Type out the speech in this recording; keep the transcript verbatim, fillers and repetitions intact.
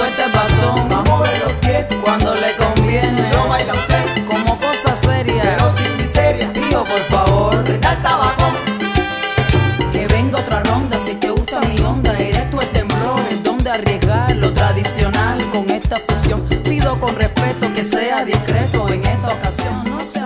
suelta el bastón. Va a mover los pies cuando le conviene. Si lo baila usted, como cosa seria, pero sin miseria. digo por favor, Prenda el tabacón. que venga otra ronda. Si te gusta mi onda, eres tú el temblor. Es donde arriesgar lo tradicional con esta fusión. Pido con respeto que sea discreto en esta ocasión. No sé